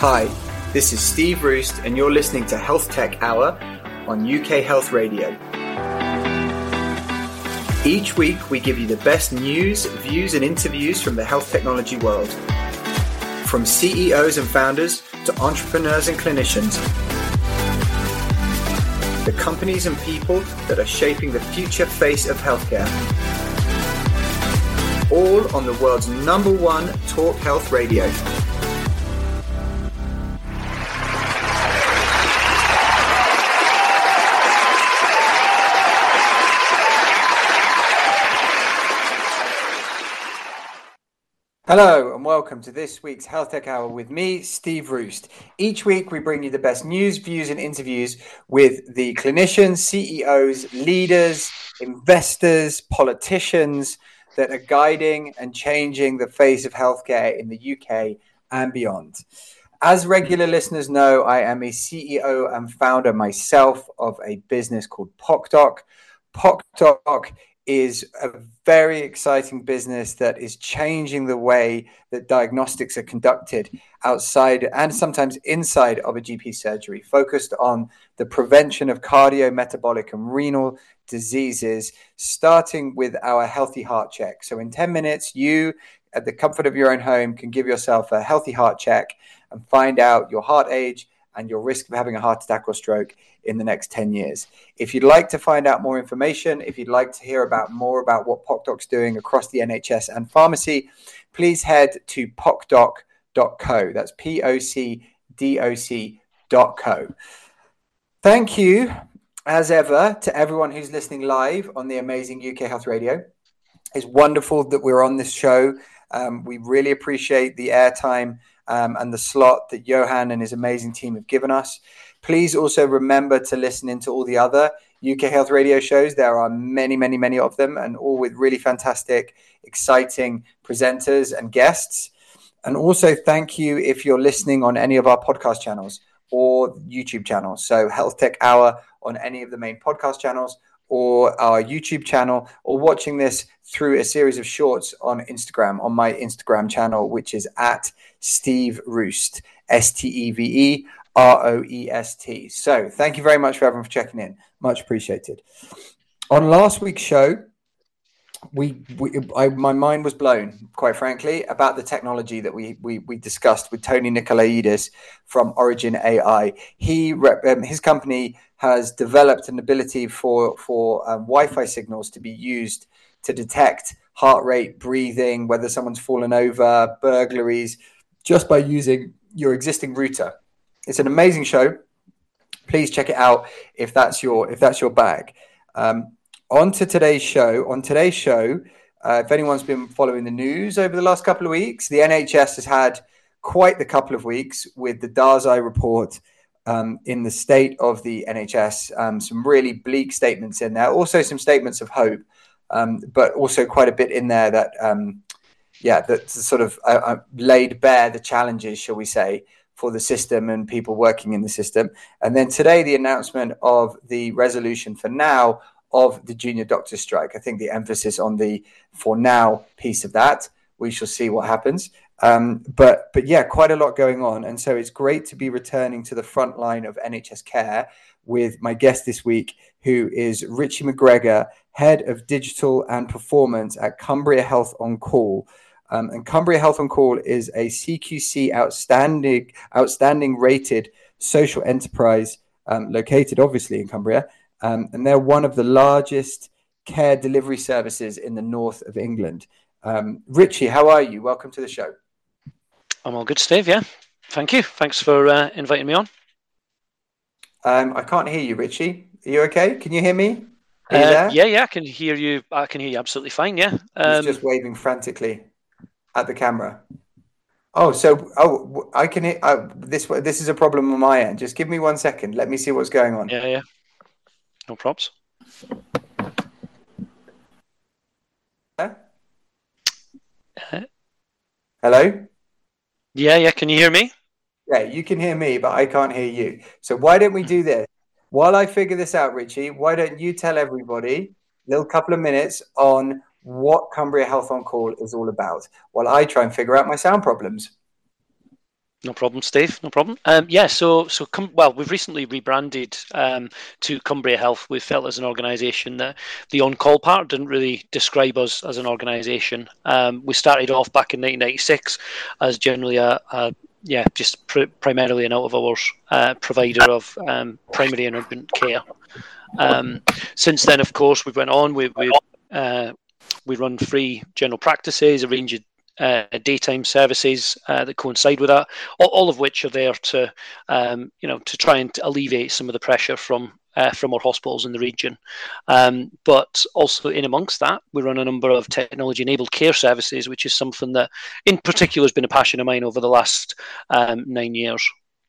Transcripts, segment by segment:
Hi, this is Steve Roost, and you're listening to Health Tech Hour on UK Health Radio. Each week, we give you the best news, views, and interviews from the health technology world. From CEOs and founders to entrepreneurs and clinicians, the companies and people that are shaping the future face of healthcare. All on the world's #1 talk health radio. Hello and welcome to this week's Health Tech Hour with me, Steve Roost. Each week we bring you the best news, views and interviews with the clinicians, CEOs, leaders, investors, politicians that are guiding and changing the face of healthcare in the UK and beyond. As regular listeners know, I am a CEO and founder myself of a business called PocDoc. PocDoc is a very exciting business that is changing the way that diagnostics are conducted outside and sometimes inside of a GP surgery, focused on the prevention of cardiometabolic and renal diseases, starting with our healthy heart check. So in 10 minutes, you, at the comfort of your own home, can give yourself a healthy heart check and find out your heart age and your risk of having a heart attack or stroke in the next 10 years. If you'd like to find out more information, if you'd like to hear more about what PocDoc's doing across the NHS and pharmacy, please head to pocdoc.co. That's POCDOC.co. Thank you, as ever, to everyone who's listening live on the amazing UK Health Radio. It's wonderful that we're on this show. We really appreciate the airtime and the slot that Johan and his amazing team have given us. Please also remember to listen into all the other UK Health Radio shows. There are many, many, many of them, and all with really fantastic, exciting presenters and guests. And also thank you if you're listening on any of our podcast channels or YouTube channels. So Health Tech Hour on any of the main podcast channels or our YouTube channel, or watching this through a series of shorts on Instagram, on my Instagram channel, which is at Steve Roost, STEVEROEST. So thank you very much for everyone for checking in. Much appreciated. On last week's show, my mind was blown, quite frankly, about the technology that we discussed with Tony Nicolaidis from Origin AI. His company has developed an ability for Wi-Fi signals to be used to detect heart rate, breathing, whether someone's fallen over, burglaries, just by using your existing router. It's an amazing show. Please check it out if that's your bag. On to today's show. On today's show, if anyone's been following the news over the last couple of weeks, the NHS has had quite the couple of weeks with the Darzai report in the state of the NHS. Some really bleak statements in there. Also some statements of hope, but also quite a bit in there that, that sort of laid bare the challenges, shall we say, for the system and people working in the system. And then today, the announcement of the resolution for now of the junior doctor strike. I think the emphasis on the for now piece of that. We shall see what happens. But yeah, quite a lot going on. And so it's great to be returning to the front line of NHS care with my guest this week, who is Richie McGregor, Head of Digital and Performance at Cumbria Health On Call. And Cumbria Health On Call is a CQC outstanding rated social enterprise located obviously in Cumbria. And they're one of the largest care delivery services in the north of England. Richie, how are you? Welcome to the show. I'm all good, Steve. Yeah. Thank you. Thanks for inviting me on. I can't hear you, Richie. Are you okay? Can you hear me? Are you there? Yeah, I can hear you. I can hear you absolutely fine. Yeah. He's just waving frantically at the camera. I can hear. This is a problem on my end. Just give me 1 second. Let me see what's going on. Yeah. No props. Hello? Yeah. Can you hear me? Yeah, you can hear me, but I can't hear you. So why don't we do this? While I figure this out, Richie, why don't you tell everybody a little couple of minutes on what Cumbria Health On Call is all about while I try and figure out my sound problems. No problem, Steve. No problem. We've recently rebranded to Cumbria Health. We felt as an organisation that the on-call part didn't really describe us as an organisation. We started off back in 1996 as generally primarily an out-of-hours provider of primary and urgent care. Since then, of course, we've went on. We run free general practices, arrange daytime services that coincide with that, all of which are there to try and alleviate some of the pressure from our hospitals in the region. But also in amongst that, we run a number of technology-enabled care services, which is something that in particular has been a passion of mine over the last 9 years.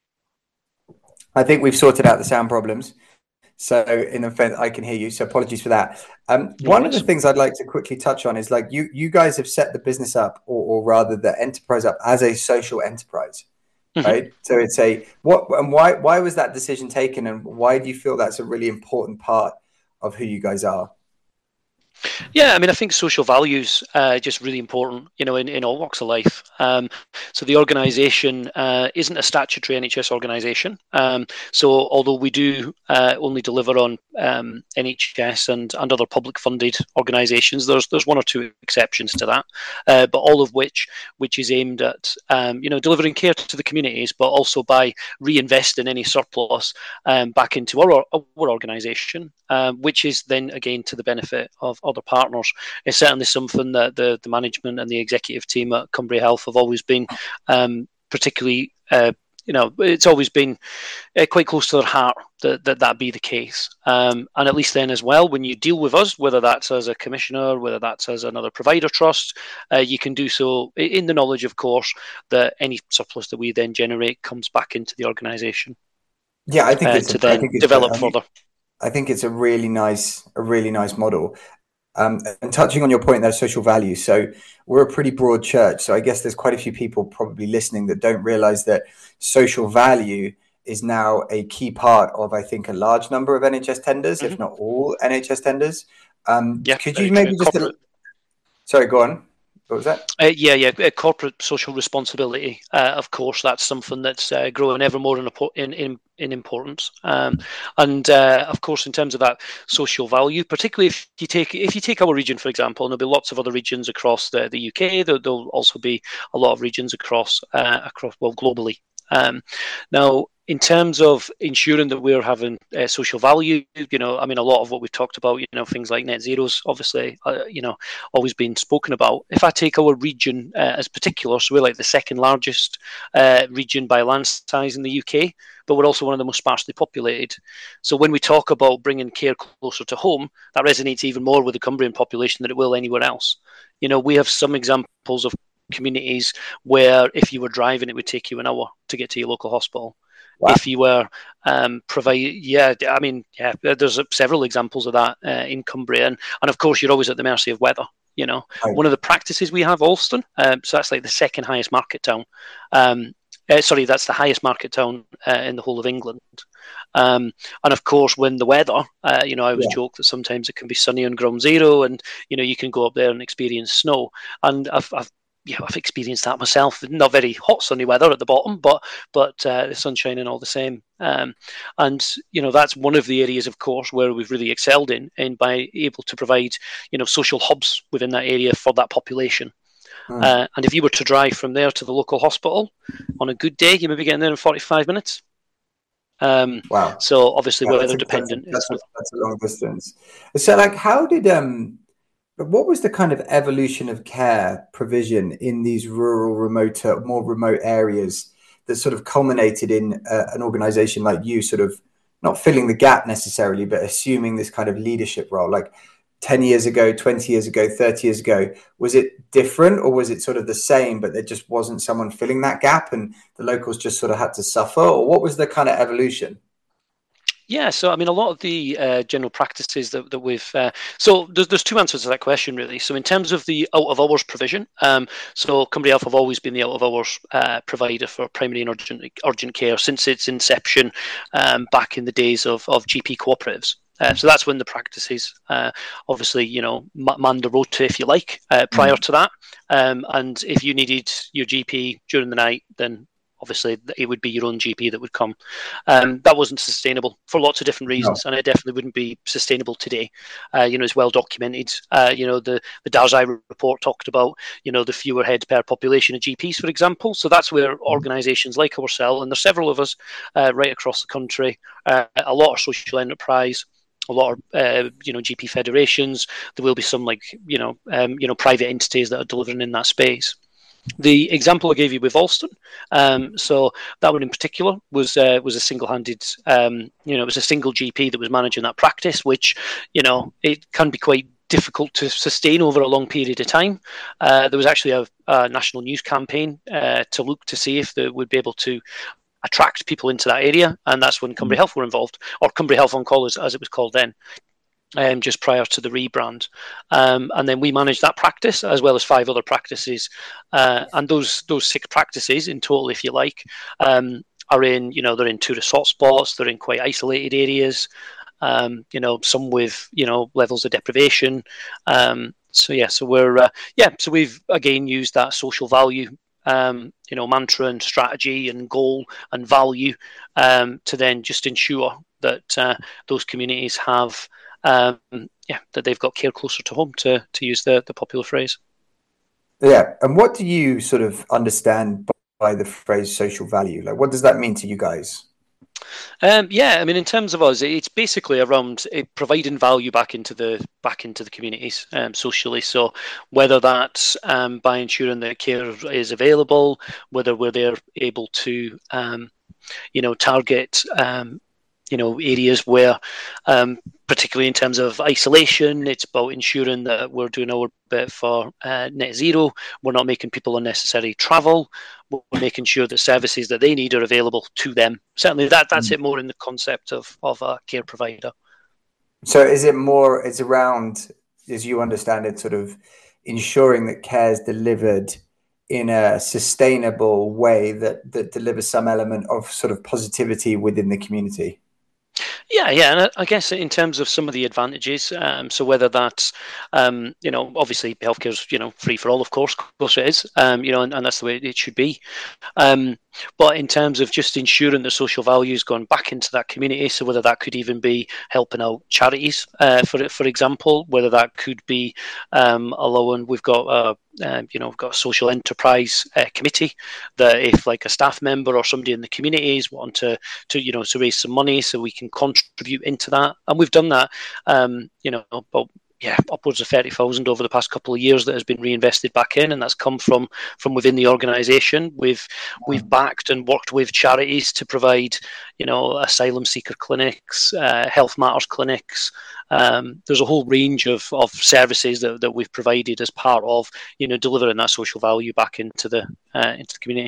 I think we've sorted out the sound problems. So in effect, I can hear you. So apologies for that. One of the things I'd like to quickly touch on is like you guys have set the business up, or rather the enterprise up as a social enterprise, right? So it's why was that decision taken, and why do you feel that's a really important part of who you guys are? Yeah, I mean, I think social values are just really important, in all walks of life. So the organisation isn't a statutory NHS organisation. So although we do only deliver on NHS and other public-funded organisations, there's one or two exceptions to that, but all of which is aimed at delivering care to the communities, but also by reinvesting any surplus back into our organisation, which is then again to the benefit of other partners. It's certainly something that the management and the executive team at Cumbria Health have always been particularly, it's always been quite close to their heart that be the case. And at least then as well, when you deal with us, whether that's as a commissioner, whether that's as another provider trust, you can do so in the knowledge, of course, that any surplus that we then generate comes back into the organisation. Yeah, I think it's develop further. I think it's a really nice model. And touching on your point there, social value. So we're a pretty broad church. So I guess there's quite a few people probably listening that don't realize that social value is now a key part of, I think, a large number of NHS tenders, if not all NHS tenders. Could you maybe just... Sorry, go on. What was that? Corporate social responsibility. Of course, that's something that's growing ever more in importance. Of course, in terms of that social value, particularly if you take our region, for example, and there'll be lots of other regions across the UK. There'll also be a lot of regions across globally. Now, in terms of ensuring that we're having social value, a lot of what we've talked about, things like net zeros, obviously, always been spoken about. If I take our region as particular, so we're like the second largest region by land size in the UK, but we're also one of the most sparsely populated. So when we talk about bringing care closer to home, that resonates even more with the Cumbrian population than it will anywhere else. We have some examples of communities where if you were driving, it would take you an hour to get to your local hospital. Wow. If you were there's several examples of that in Cumbria, and of course you're always at the mercy of weather. Right. One of the practices we have, Alston, so that's like the second highest market town. That's the highest market town in the whole of England. And of course, when the weather, I always joke that sometimes it can be sunny on ground zero, and you can go up there and experience snow. And I've experienced that myself. Not very hot sunny weather at the bottom, but the sun's shining all the same. And that's one of the areas, of course, where we've really excelled in by able to provide social hubs within that area for that population. And if you were to drive from there to the local hospital on a good day, you may be getting there in 45 minutes. Wow! So obviously, weather dependent. That's a long distance. So, how did what was the kind of evolution of care provision in these rural, more remote areas that sort of culminated in an organisation like you sort of not filling the gap necessarily, but assuming this kind of leadership role? Like 10 years ago, 20 years ago, 30 years ago, was it different, or was it sort of the same, but there just wasn't someone filling that gap and the locals just sort of had to suffer? Or what was the kind of evolution? Yeah, so a lot of the general practices that we've so there's two answers to that question really. So in terms of the out of hours provision, so Cumbria Health have always been the out of hours provider for primary and urgent care since its inception back in the days of GP cooperatives. So that's when the practices obviously manned the rota, if you like, prior to that. And if you needed your GP during the night, then obviously it would be your own GP that would come. That wasn't sustainable for lots of different reasons, and it definitely wouldn't be sustainable today. It's well documented. The Darzai report talked about, the fewer heads per population of GPs, for example. So that's where organisations like ourselves, and there's several of us right across the country, a lot of social enterprise, a lot of GP federations. There will be some private entities that are delivering in that space. The example I gave you with Alston, so that one in particular was a single-handed, it was a single GP that was managing that practice, which, it can be quite difficult to sustain over a long period of time. There was actually a national news campaign to look to see if they would be able to attract people into that area, and that's when Cumbria Health were involved, or Cumbria Health On Call as it was called then. Just prior to the rebrand, and then we managed that practice as well as 5 other practices, and those 6 practices in total, if you like, are in they're in tourist hotspots, they're in quite isolated areas, some with levels of deprivation. So we've again used that social value, mantra and strategy and goal and value to then just ensure that those communities have. That they've got care closer to home, to use the popular phrase. Yeah, and what do you sort of understand by the phrase social value? Like, what does that mean to you guys? In terms of us, it's basically around providing value back into the communities socially. So whether that's by ensuring that care is available, whether we're there able to target areas where, particularly in terms of isolation, it's about ensuring that we're doing our bit for net zero. We're not making people unnecessarily travel. We're making sure that services that they need are available to them. Certainly that's it more in the concept of a care provider. So it's around, as you understand it, sort of ensuring that care is delivered in a sustainable way that delivers some element of sort of positivity within the community? Yeah, and I guess in terms of some of the advantages, so whether that's, obviously healthcare is, free for all, of course it is, and that's the way it should be. But in terms of just ensuring the social values going back into that community, so whether that could even be helping out charities, for example, whether that could be allowing, we've got we've got a social enterprise committee that if like a staff member or somebody in the community is wanting to raise some money so we can contribute into that, and we've done that, about upwards of 30,000 over the past couple of years that has been reinvested back in, and that's come from within the organisation. We've backed and worked with charities to provide, asylum seeker clinics, Health Matters clinics. There's a whole range of services that we've provided as part of, delivering that social value back into the community.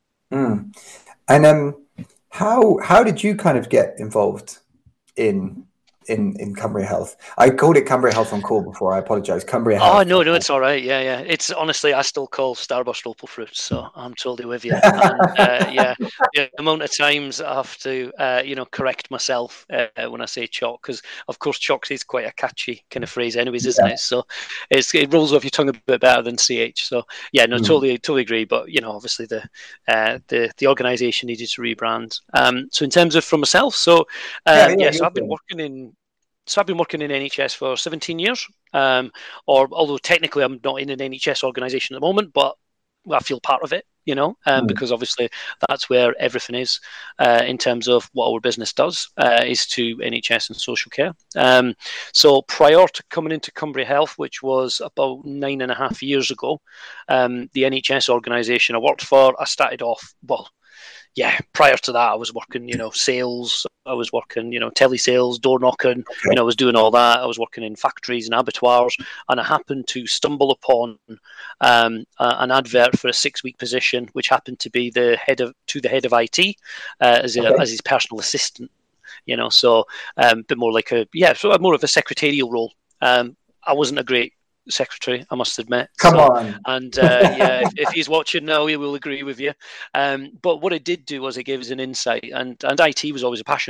And how did you kind of get involved in Cumbria Health? I called it Cumbria Health On Call before. I apologise. Cumbria Health. Oh no, it's all right. Yeah. It's honestly, I still call Starburst Opal Fruit, so I'm totally with you. And, the amount of times I have to, correct myself when I say choc, because of course choc is quite a catchy kind of phrase, anyways, isn't it? So it rolls off your tongue a bit better than ch. So totally agree. But obviously the organisation needed to rebrand. So in terms of from myself, so I've been working in. So I've been working in NHS for 17 years, although technically I'm not in an NHS organisation at the moment, but I feel part of it, because obviously that's where everything is in terms of what our business does, is to NHS and social care. So prior to coming into Cumbria Health, which was about 9.5 years ago, the NHS organisation I worked for, I started off, prior to that, I was working, sales. I was working, telesales, door knocking. I was doing all that. I was working in factories and abattoirs, and I happened to stumble upon an advert for a 6-week position, which happened to be the head of IT as his personal assistant. So a bit more like more of a secretarial role. I wasn't a great secretary, I must admit. Come on. And if he's watching now, he will agree with you. But what it did do was it gave us an insight, and IT was always a passion of mine.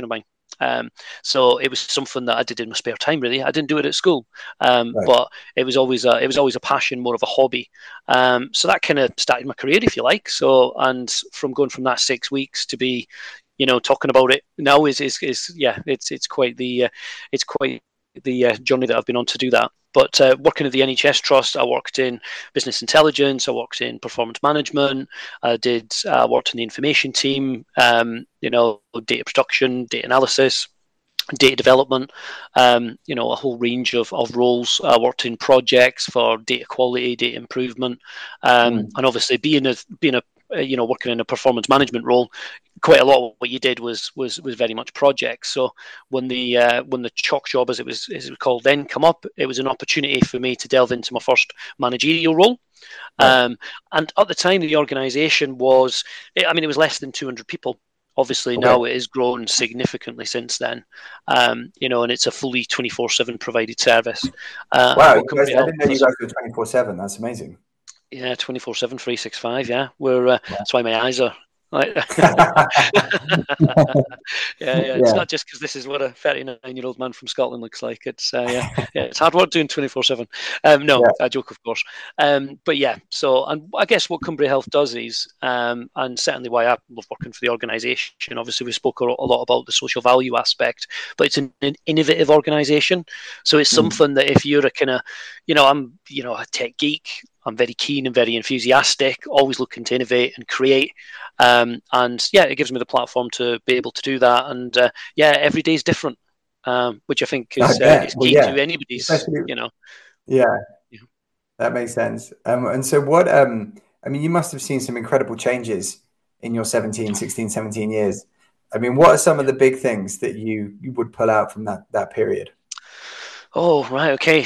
So it was something that I did in my spare time. Really, I didn't do it at school, Right. but it was always a passion, more of a hobby. So that kind of started my career, if you like. So, and from going from that 6 weeks to be, talking about it now is yeah, it's quite the journey that I've been on to do that. But working at the NHS Trust, I worked in business intelligence, I worked in performance management, I worked in the information team, data production, data analysis, data development, a whole range of roles. I worked in projects for data quality, data improvement, and obviously being a working in a performance management role, quite a lot of what you did was very much projects. So when the chalk job, as it was called then, come up, it was an opportunity for me to delve into my first managerial role. Right. And at the time, the organisation was, it was less than 200 people. Obviously, now it has grown significantly since then, and it's a fully 24/7 provided service. Wow, I didn't know you guys were 24/7. That's amazing. Yeah, 24/7, 365. Yeah, that's why my eyes are. It's not just because this is what a 39-year-old man from Scotland looks like. It's it's hard work doing 24/7. I joke, of course. But yeah, so, and I guess what Cumbria Health does is, and certainly why I love working for the organisation. Obviously, we spoke a lot about the social value aspect, but it's an innovative organisation. So it's something that if you're a kind of, I'm a tech geek. I'm very keen and very enthusiastic, always looking to innovate and create. And it gives me the platform to be able to do that. And every day is different, which I think is key to anybody's, Yeah, that makes sense. And so what, you must have seen some incredible changes in your 17 years. What are some of the big things that you would pull out from that period? Oh, right. Okay.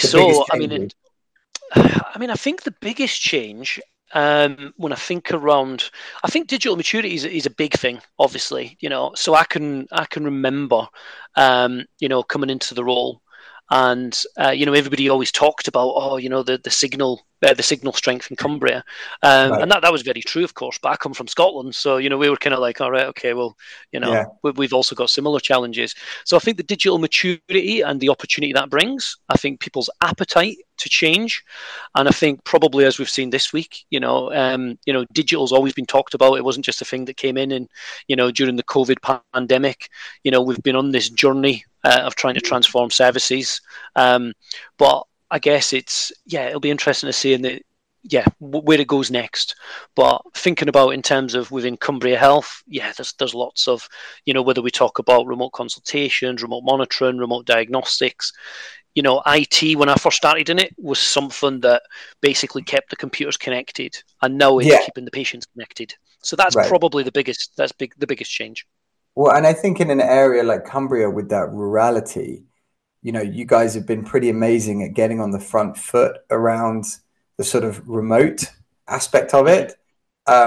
I think the biggest change, when I think around, I think digital maturity is a big thing, obviously, so I can remember, coming into the role, and everybody always talked about, the signal strength in Cumbria, right. And that was very true, of course. But I come from Scotland, so we were kind of like, all right, okay, well, we've also got similar challenges. So I think the digital maturity and the opportunity that brings, I think people's appetite to change, and I think probably as we've seen this week, digital's always been talked about. It wasn't just a thing that came in and during the COVID pandemic. We've been on this journey of trying to transform services, but I guess it'll be interesting to see where it goes next. But thinking about in terms of within Cumbria Health, there's lots of, whether we talk about remote consultations, remote monitoring, remote diagnostics, IT, when I first started in it, was something that basically kept the computers connected, and now it's keeping the patients connected. So that's probably the biggest change. Well, and I think in an area like Cumbria with that rurality, you guys have been pretty amazing at getting on the front foot around the sort of remote aspect of it. I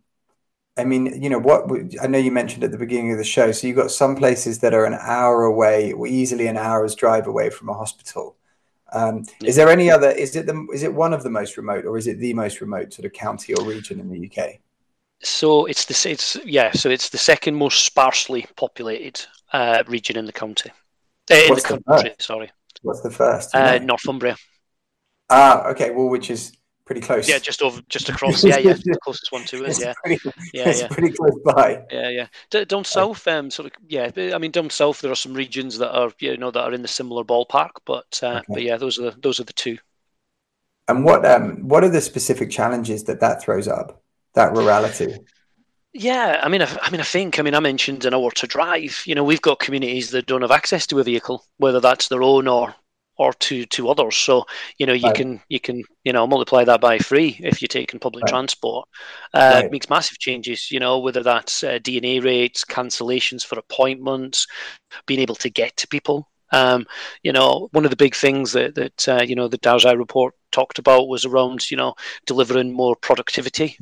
know you mentioned at the beginning of the show, so you've got some places that are an hour away, or easily an hour's drive away from a hospital. Is there any other, is it one of the most remote, or is it the most remote sort of county or region in the UK? So it's the second most sparsely populated region in the county. In the country, sorry. What's the first? Northumbria. Okay. Well, which is pretty close. Yeah, just across. The closest one to us. It's pretty close by. Yeah. Down south, down south, there are some regions that are, that are in the similar ballpark. But those are the two. And what are the specific challenges that throws up, that rurality? Yeah, I mentioned an hour to drive. We've got communities that don't have access to a vehicle, whether that's their own or to others. So, you can multiply that by 3 if you're taking public transport. It makes massive changes, whether that's DNA rates, cancellations for appointments, being able to get to people. One of the big things that the Darzai report talked about was around, delivering more productivity.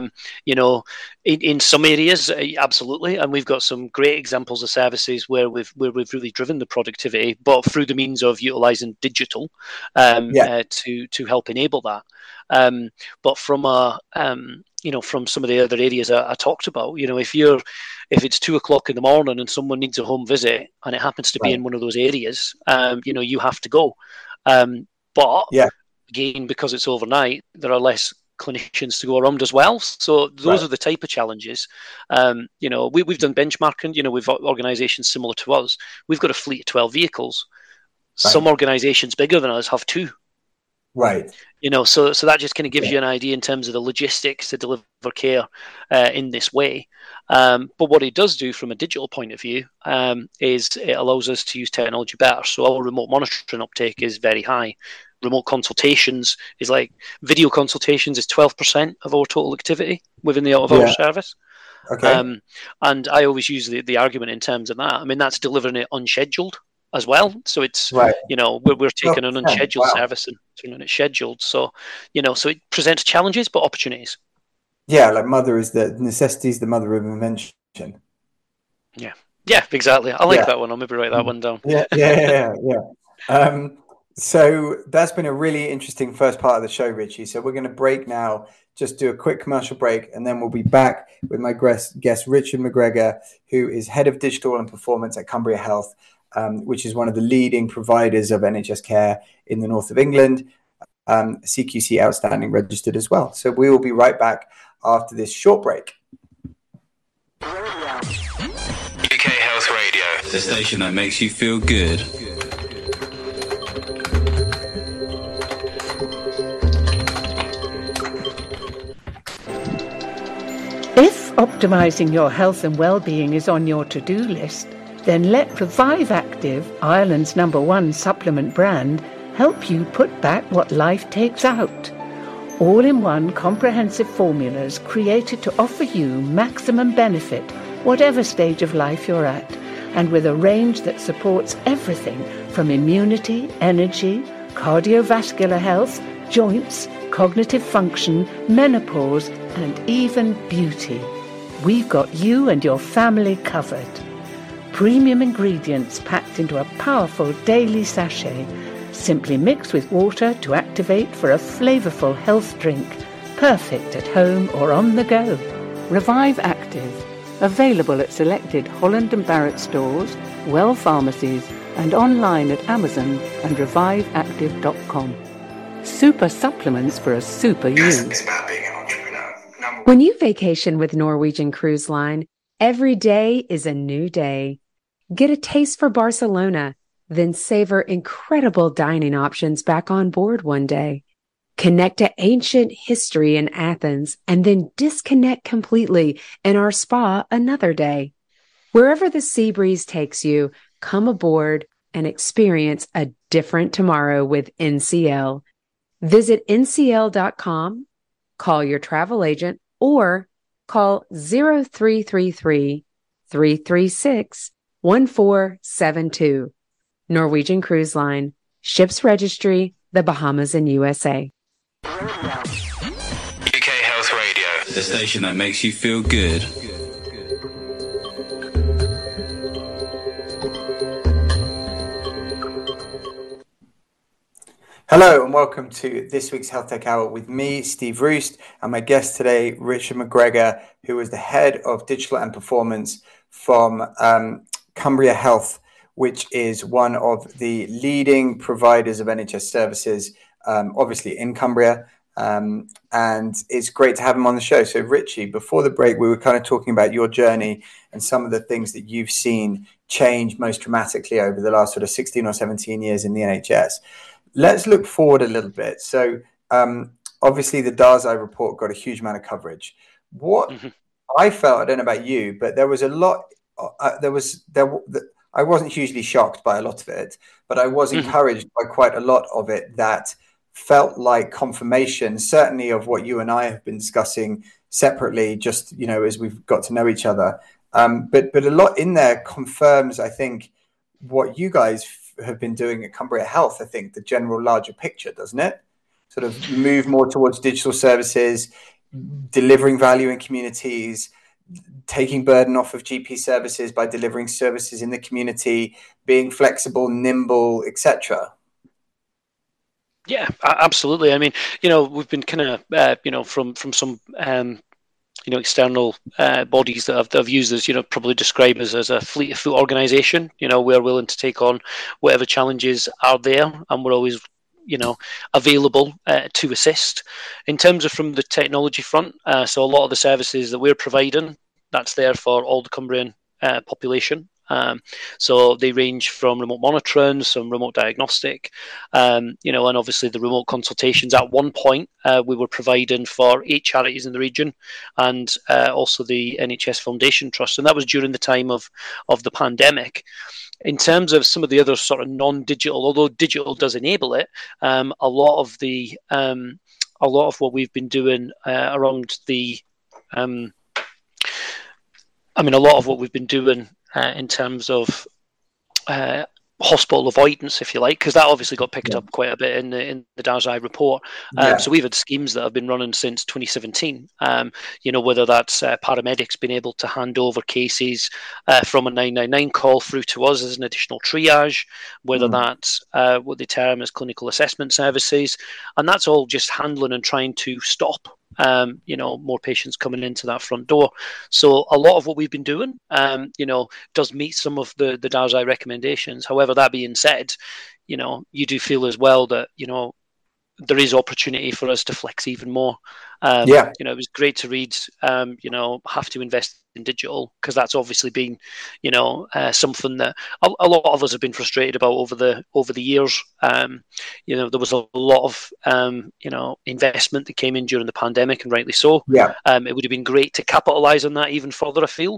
In some areas, absolutely, and we've got some great examples of services where we've really driven the productivity, but through the means of utilising digital to help enable that. But from from some of the other areas I talked about, if you're if it's 2 o'clock in the morning and someone needs a home visit and it happens to be in one of those areas, you have to go. But again, because it's overnight, there are less clinicians to go around as well. So those are the type of challenges. We've done benchmarking. We've organisations similar to us. We've got a fleet of 12 vehicles. Some organisations bigger than us have 2. Right. So that just kind of gives you an idea in terms of the logistics to deliver care in this way. But what it does do from a digital point of view is it allows us to use technology better. So our remote monitoring uptake is very high. Remote consultations is like video consultations is 12% of our total activity within the out-of-hour service. Okay. And I always use the argument in terms of that. I mean, that's delivering it unscheduled as well. So it's, we're taking an unscheduled service and turning it scheduled. So, so it presents challenges, but opportunities. Yeah, like necessity is the mother of invention. Yeah, exactly. I like that one. I'll maybe write that one down. Yeah. So that's been a really interesting first part of the show, Richie. So we're going to break now, just do a quick commercial break, and then we'll be back with my guest, Richard McGregor, who is Head of Digital and Performance at Cumbria Health, which is one of the leading providers of NHS care in the north of England, CQC Outstanding registered as well. So we will be right back after this short break. UK Health Radio, the station that makes you feel good. If optimising your health and well-being is on your to-do list, then let Revive Active, Ireland's #1 supplement brand, help you put back what life takes out. All-in-one comprehensive formulas created to offer you maximum benefit, whatever stage of life you're at, and with a range that supports everything from immunity, energy, cardiovascular health, joints, cognitive function, menopause, and even beauty. We've got you and your family covered. Premium ingredients packed into a powerful daily sachet. Simply mix with water to activate for a flavourful health drink. Perfect at home or on the go. Revive Active. Available at selected Holland & Barrett stores, Well pharmacies, and online at Amazon and reviveactive.com. Super supplements for a super you. It's about being an entrepreneur. When you vacation with Norwegian Cruise Line, every day is a new day. Get a taste for Barcelona, then savor incredible dining options back on board one day. Connect to ancient history in Athens and then disconnect completely in our spa another day. Wherever the sea breeze takes you, come aboard and experience a different tomorrow with NCL. Visit ncl.com, call your travel agent, or call 0333 336 1472. Norwegian Cruise Line. Ships Registry, the Bahamas and USA. UK Health Radio, the station that makes you feel good. Hello and welcome to this week's Health Tech Hour with me, Steve Roost, and my guest today, Richard McGregor, who is the Head of Digital and Performance from Cumbria Health, which is one of the leading providers of NHS services, obviously in Cumbria. And it's great to have him on the show. So Richie, before the break, we were kind of talking about your journey and some of the things that you've seen change most dramatically over the last sort of 16 or 17 years in the NHS. Let's look forward a little bit. So obviously the DARSI report got a huge amount of coverage. What I felt, I don't know about you, but there was a lot, I wasn't hugely shocked by a lot of it, but I was encouraged by quite a lot of it that felt like confirmation, certainly of what you and I have been discussing separately, just, you know, as we've got to know each other. But a lot in there confirms, I think, what you guys have been doing at Cumbria Health. I think the general larger picture, doesn't it? Sort of move more towards digital services, delivering value in communities, taking burden off of GP services by delivering services in the community, being flexible, nimble, etc. Yeah, absolutely. I mean, you know, we've been kind of, you know, from some external bodies that have used as, probably describe us as a fleet of foot organisation. We're willing to take on whatever challenges are there, and we're always available to assist. In terms of from the technology front, so a lot of the services that we're providing, that's there for all the Cumbrian population. So they range from remote monitoring, some remote diagnostic, and obviously the remote consultations. At one point, we were providing for 8 charities in the region, and also the NHS Foundation Trust, and that was during the time of the pandemic. In terms of some of the other sort of non-digital, although digital does enable it, a lot of what we've been doing around the, a lot of what we've been doing in terms of hospital avoidance, if you like, because that obviously got picked up quite a bit in the DARS-I report. So we've had schemes that have been running since 2017. Whether that's paramedics being able to hand over cases from a 999 call through to us as an additional triage, whether that's what they term as clinical assessment services, and that's all just handling and trying to stop more patients coming into that front door. So a lot of what we've been doing, does meet some of the DARS-I recommendations. However, that being said, you do feel as well that, there is opportunity for us to flex even more. It was great to read, have to invest in digital, because that's obviously been, something that a lot of us have been frustrated about over the years. There was a lot of, investment that came in during the pandemic, and rightly so. It would have been great to capitalise on that even further, I feel.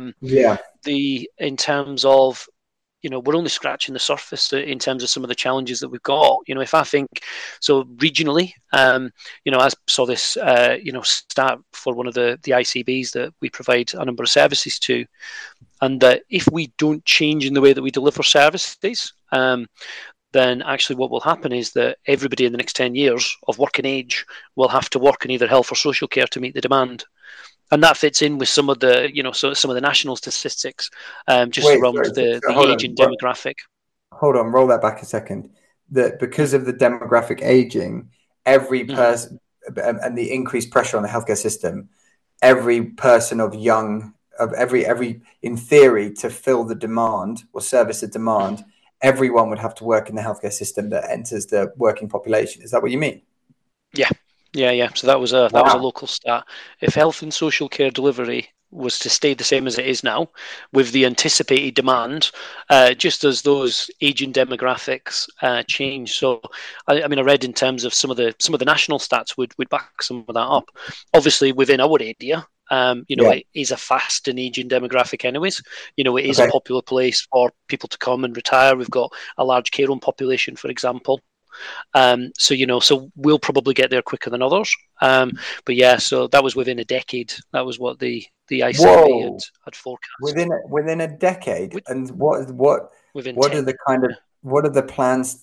In terms of, we're only scratching the surface in terms of some of the challenges that we've got. If I think, so regionally, I saw this, stat for one of the ICBs that we provide a number of services to, and that if we don't change in the way that we deliver services, then actually what will happen is that everybody in the next 10 years of working age will have to work in either health or social care to meet the demand. And that fits in with some of the, some of the national statistics, around the aging demographic. Hold on, roll that back a second. That because of the demographic aging, every person and the increased pressure on the healthcare system, every person every in theory, to fill the demand or service the demand, everyone would have to work in the healthcare system that enters the working population. Is that what you mean? Yeah. So that was a local stat. If health and social care delivery was to stay the same as it is now, with the anticipated demand, just as those aging demographics change. So, I read in terms of some of the national stats would back some of that up. Obviously, within our area, it is a fast and aging demographic anyways. It is a popular place for people to come and retire. We've got a large care home population, for example. So we'll probably get there quicker than others. So that was within a decade. That was what the ICB had forecast. Within a decade. And what are the plans?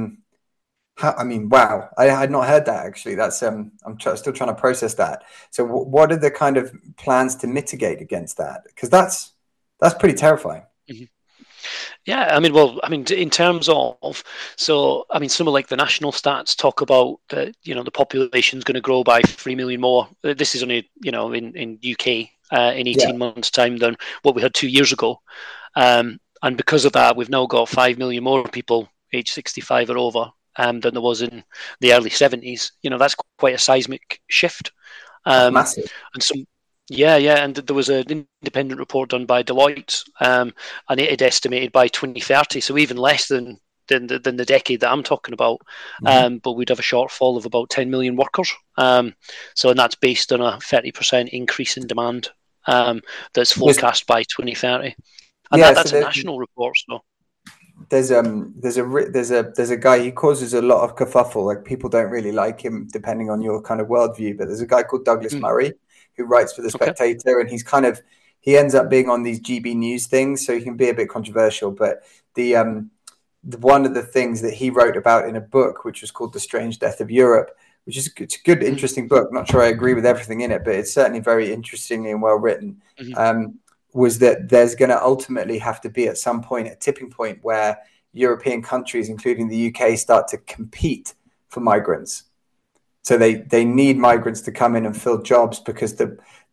Wow. I had not heard that actually. That's I'm still trying to process that. So what are the kind of plans to mitigate against that? Because that's pretty terrifying. Mm-hmm. Yeah, in terms of, some of like the national stats talk about that, the population's going to grow by 3 million more. This is only, in UK in 18 months' time than what we had 2 years ago. And because of that, we've now got 5 million more people age 65 or over than there was in the early 70s. That's quite a seismic shift. Massive. And some. Yeah, and there was an independent report done by Deloitte, and it had estimated by 2030, so even less than the decade that I'm talking about. But we'd have a shortfall of about 10 million workers. And that's based on a 30% increase in demand that's forecast by 2030. And that's a national report. So there's a guy, he causes a lot of kerfuffle. Like, people don't really like him depending on your kind of worldview. But there's a guy called Douglas Murray, who writes for The Spectator, and he ends up being on these GB News things, so he can be a bit controversial. But one of the things that he wrote about in a book, which was called The Strange Death of Europe, which is it's a good, interesting book. Not sure I agree with everything in it, but it's certainly very interesting and well written. Was that there's going to ultimately have to be at some point a tipping point where European countries, including the UK, start to compete for migrants. So they need migrants to come in and fill jobs, because the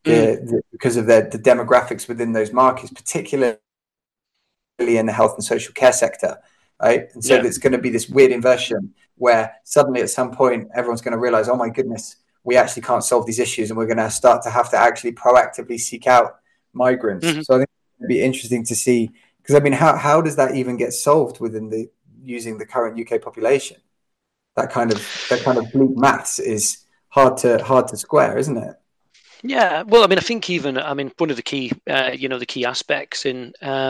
because of the demographics within those markets, particularly in the health and social care sector, right? And so it's going to be this weird inversion where suddenly at some point everyone's going to realize, oh my goodness, we actually can't solve these issues, and we're going to start to have to actually proactively seek out migrants. So I think it'd be interesting to see, because I mean, how does that even get solved within using the current UK population? That kind of bleak maths is hard to square, isn't it? Yeah, well, I mean, I think one of the key, the key aspects in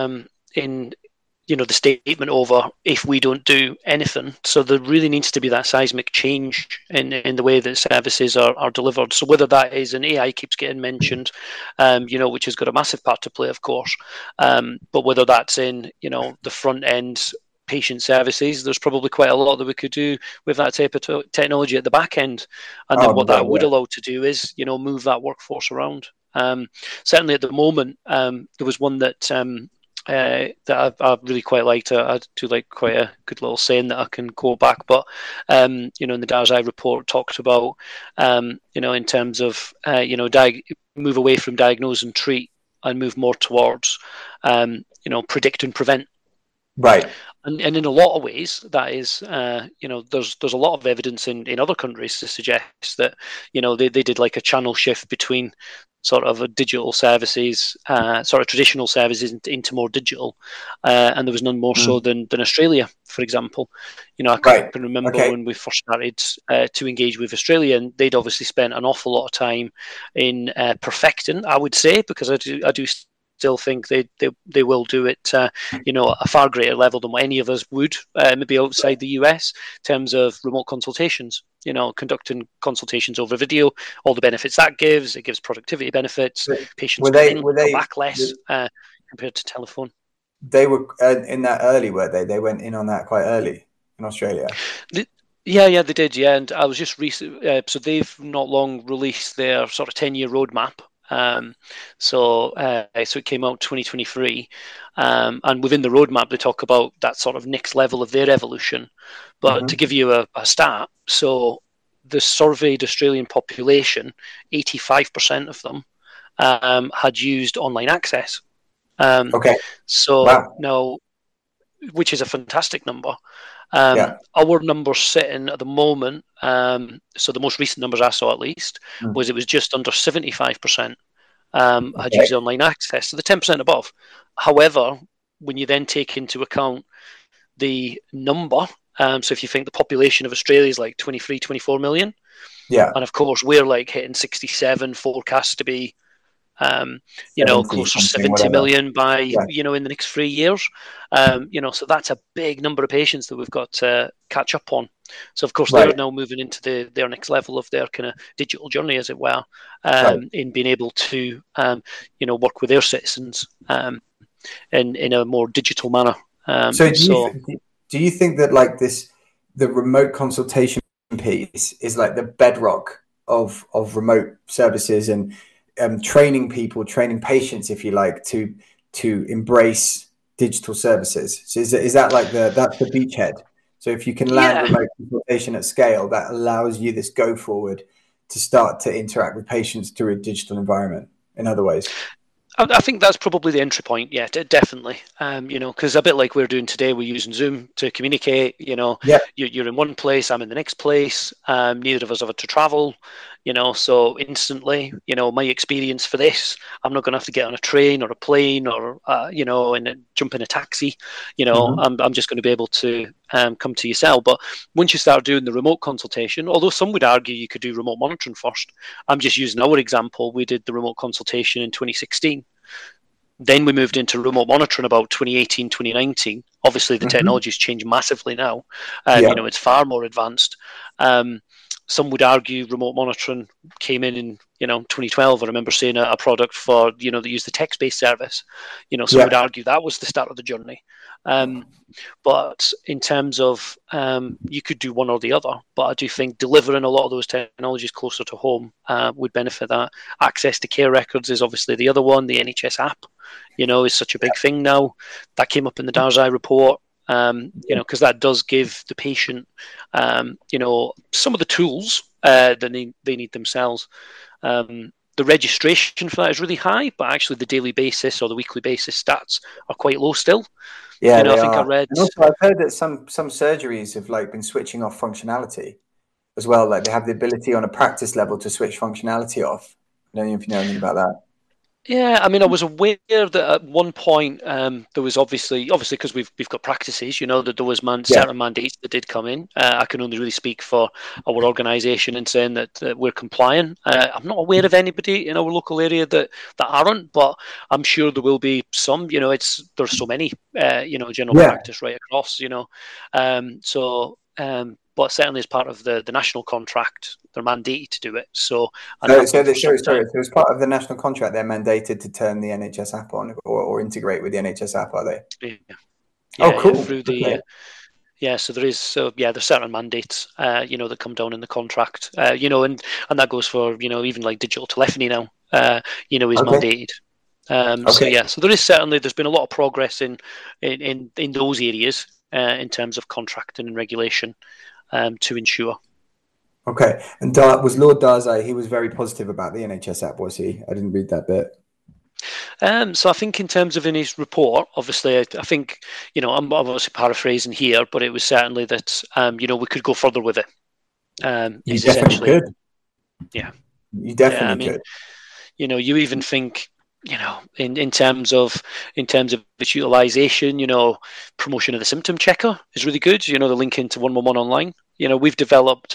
the statement over if we don't do anything. So there really needs to be that seismic change in the way that services are delivered. So whether that is an AI keeps getting mentioned, which has got a massive part to play, of course, but whether that's in, the front end patient services, there's probably quite a lot that we could do with that type of technology at the back end. And then what that would allow to do is, move that workforce around. Certainly at the moment, there was one that I really quite liked. I do like quite a good little saying that I can go back. But, in the Darzai report talked about, in terms of, move away from diagnose and treat and move more towards, predict and prevent. Right. And in a lot of ways, that is, there's a lot of evidence in other countries to suggest that, they did like a channel shift between sort of a digital services, traditional services into more digital, and there was none more so than Australia, for example. I can remember when we first started to engage with Australia, and they'd obviously spent an awful lot of time in perfecting, I would say, because I do still think they will do it, a far greater level than what any of us would, maybe outside the US, in terms of remote consultations. Conducting consultations over video, all the benefits that gives. It gives productivity benefits. Patients come back less compared to telephone. They were in that early, were they? They went in on that quite early in Australia. Yeah, they did. Yeah, and I was just recent. So they've not long released their sort of 10-year roadmap. So it came out 2023, and within the roadmap they talk about that sort of next level of their evolution. But to give you a stat, so the surveyed Australian population, 85% of them had used online access. So now, which is a fantastic number. Our numbers sitting at the moment, so the most recent numbers I saw at least, was it was just under 75% had used online access, so the 10% above. However, when you then take into account the number, so if you think the population of Australia is like 23, 24 million, and of course we're like hitting 67, forecast to be closer to 70 million by, in the next 3 years. So that's a big number of patients that we've got to catch up on. So, of course, they're now moving into their next level of their kind of digital journey, as it were, in being able to, work with their citizens in a more digital manner. Do you think that like the remote consultation piece is like the bedrock of remote services and training patients, if you like, to embrace digital services? So is that like that's the beachhead? So if you can land remote consultation at scale, that allows you this go forward to start to interact with patients through a digital environment in other ways. I think that's probably the entry point. Yeah, definitely. Because a bit like we're doing today, we're using Zoom to communicate. You're in one place, I'm in the next place. Neither of us have to travel. So instantly, my experience for this, I'm not going to have to get on a train or a plane or and jump in a taxi. I'm just going to be able to come to your cell. But once you start doing the remote consultation, although some would argue you could do remote monitoring first, I'm just using our example. We did the remote consultation in 2016. Then we moved into remote monitoring about 2018, 2019. Obviously, the technology's changed massively now. It's far more advanced. Some would argue remote monitoring came in 2012. I remember seeing a product for, that used the text-based service. Some would argue that was the start of the journey. But in terms of, you could do one or the other. But I do think delivering a lot of those technologies closer to home would benefit that. Access to care records is obviously the other one. The NHS app, is such a big thing now. That came up in the Darzai report. Because that does give the patient, some of the tools that they need themselves. the registration for that is really high, but actually the daily basis or the weekly basis stats are quite low still. Yeah, I think I read. And also, I've heard that some surgeries have like been switching off functionality as well. Like they have the ability on a practice level to switch functionality off. I don't know if you know anything about that. Yeah, I mean, I was aware that at one point there was obviously because we've got practices, that there was certain mandates that did come in. I can only really speak for our organisation in saying that we're compliant. I'm not aware of anybody in our local area that aren't, but I'm sure there will be some. There's so many, general practice right across. But certainly as part of the national contract, they're mandated to do it. So as part of the national contract, they're mandated to turn the NHS app on or integrate with the NHS app, are they? Yeah. Cool. Through the so there is there's certain mandates that come down in the contract and that goes for even like digital telephony now is mandated. So there's been a lot of progress in those areas in terms of contracting and regulation to ensure. Okay, and was Lord Darzai, he was very positive about the NHS app, was he? I didn't read that bit. So I think in terms of in his report, obviously, I think, I'm obviously paraphrasing here, but it was certainly that, we could go further with it. You definitely could. Yeah. You definitely could. You even think, in terms of its utilisation, promotion of the symptom checker is really good. The link into 111 online. We've developed.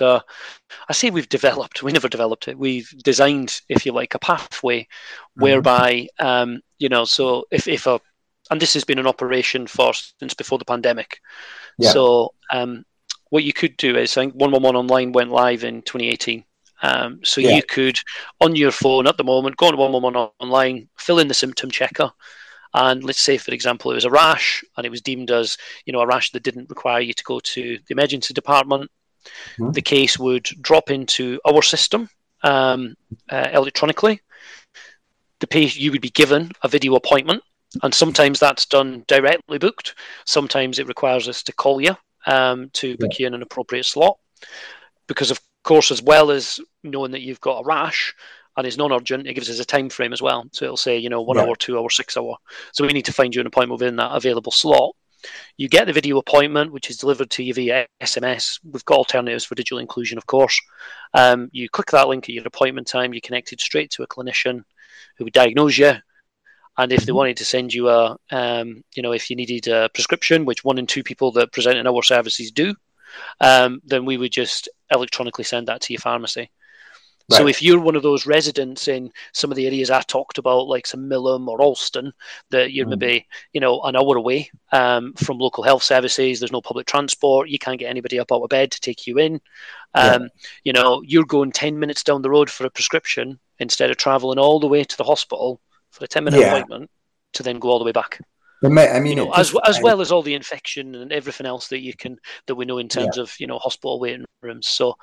We never developed it. We've designed, if you like, a pathway whereby, so if and this has been an operation since before the pandemic. Yeah. So what you could do is, I think 111 online went live in 2018. You could, on your phone at the moment, go on 111 online, fill in the symptom checker, and let's say, for example, it was a rash, and it was deemed as, a rash that didn't require you to go to the emergency department. Mm-hmm. The case would drop into our system electronically. You would be given a video appointment, and sometimes that's done directly booked. Sometimes it requires us to call you to book you in an appropriate slot, because of course, as well as knowing that you've got a rash and it's non-urgent, it gives us a time frame as well. So it'll say, 1 hour, 2 hour, 6 hour. So we need to find you an appointment within that available slot. You get the video appointment, which is delivered to you via SMS. We've got alternatives for digital inclusion, of course. You click that link at your appointment time, you're connected straight to a clinician who would diagnose you. And if they wanted to send you if you needed a prescription, which 1 in 2 people that present in our services do, then we would just electronically send that to your pharmacy. Right. So if you're one of those residents in some of the areas I talked about, like some Millom or Alston, that you're maybe, an hour away from local health services, there's no public transport, you can't get anybody up out of bed to take you in. You're going 10 minutes down the road for a prescription instead of traveling all the way to the hospital for a 10-minute appointment to then go all the way back. But mate, I mean, as well as all the infection and everything else that we know in terms of hospital waiting rooms. So,